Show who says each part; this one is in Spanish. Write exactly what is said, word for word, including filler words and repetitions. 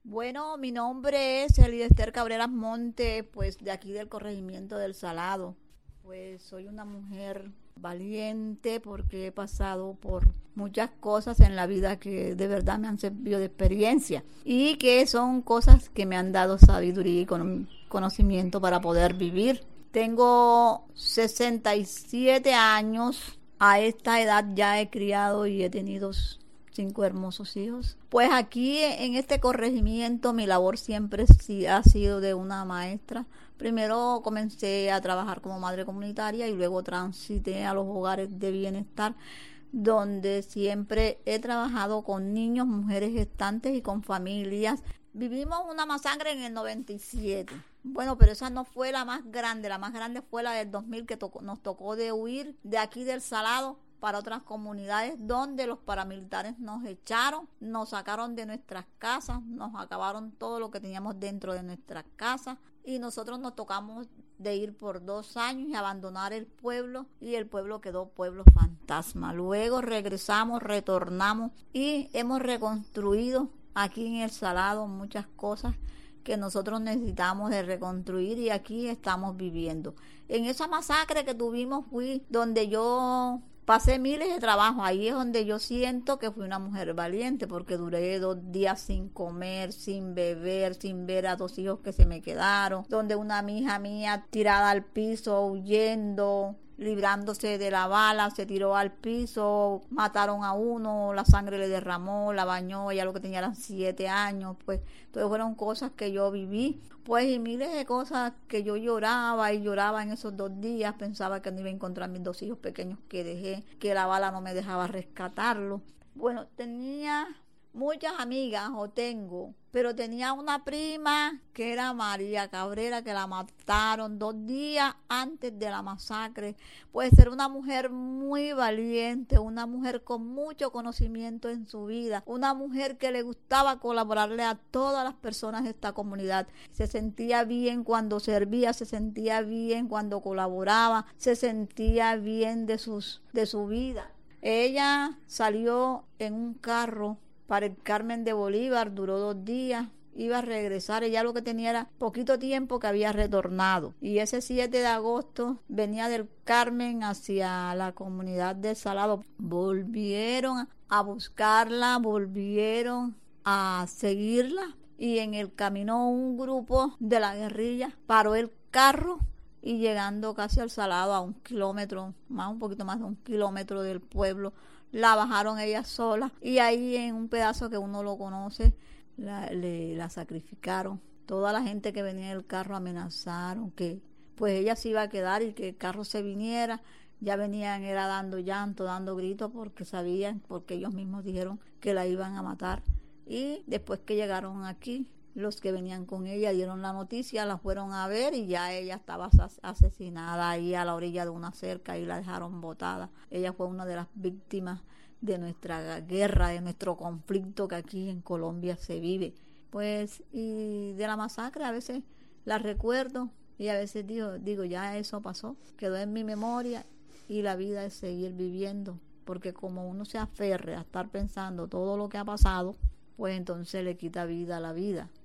Speaker 1: Bueno, mi nombre es Elidester Cabreras Monte, pues de aquí del corregimiento del Salado. Pues soy una mujer valiente porque he pasado por muchas cosas en la vida que de verdad me han servido de experiencia y que son cosas que me han dado sabiduría y con- conocimiento para poder vivir. Tengo sesenta y siete años. A esta edad ya he criado y he tenido cinco hermosos hijos. Pues aquí en este corregimiento mi labor siempre sí ha sido de una maestra. Primero comencé a trabajar como madre comunitaria y luego transité a los hogares de bienestar, donde siempre he trabajado con niños, mujeres gestantes y con familias. Vivimos una masacre en el noventa y siete. Bueno, pero esa no fue la más grande. La más grande fue la del dos mil, que tocó, nos tocó de huir de aquí del Salado para otras comunidades, donde los paramilitares nos echaron, nos sacaron de nuestras casas, nos acabaron todo lo que teníamos dentro de nuestras casas y nosotros nos tocamos de ir por dos años y abandonar el pueblo, y el pueblo quedó pueblo fantasma. Luego regresamos, retornamos y hemos reconstruido aquí en el Salado muchas cosas que nosotros necesitamos de reconstruir, y aquí estamos viviendo. En esa masacre que tuvimos fui donde yo pasé miles de trabajos. Ahí es donde yo siento que fui una mujer valiente, porque duré dos días sin comer, sin beber, sin ver a dos hijos que se me quedaron, donde una hija mía tirada al piso, huyendo, librándose de la bala, se tiró al piso, mataron a uno, la sangre le derramó, la bañó, ella lo que tenía eran siete años. Pues todas fueron cosas que yo viví, pues, y miles de cosas que yo lloraba y lloraba en esos dos días. Pensaba que no iba a encontrar mis dos hijos pequeños que dejé, que la bala no me dejaba rescatarlos. Bueno, tenía muchas amigas, o tengo, pero tenía una prima que era María Cabrera, que la mataron dos días antes de la masacre. Pues era una mujer muy valiente, una mujer con mucho conocimiento en su vida, una mujer que le gustaba colaborarle a todas las personas de esta comunidad. Se sentía bien cuando servía, se sentía bien cuando colaboraba, se sentía bien de sus de su vida. Ella salió en un carro para el Carmen de Bolívar, duró dos días, iba a regresar. Ella lo que tenía era poquito tiempo que había retornado, y ese siete de agosto venía del Carmen hacia la comunidad de Salado. Volvieron a buscarla, volvieron a seguirla, y en el camino un grupo de la guerrilla paró el carro, y llegando casi al Salado, a un kilómetro, más un poquito más de un kilómetro del pueblo, la bajaron ella sola, y ahí en un pedazo que uno lo conoce, la, le, la sacrificaron. Toda la gente que venía en el carro amenazaron que pues ella se iba a quedar y que el carro se viniera. Ya venían, era dando llanto, dando gritos, porque sabían, porque ellos mismos dijeron que la iban a matar. Y después que llegaron aquí, los que venían con ella dieron la noticia, la fueron a ver, y ya ella estaba asesinada ahí a la orilla de una cerca, y la dejaron botada. Ella fue una de las víctimas de nuestra guerra, de nuestro conflicto que aquí en Colombia se vive. Pues, y de la masacre a veces la recuerdo, y a veces digo, digo, ya eso pasó, quedó en mi memoria, y la vida es seguir viviendo, porque como uno se aferre a estar pensando todo lo que ha pasado, pues entonces le quita vida a la vida.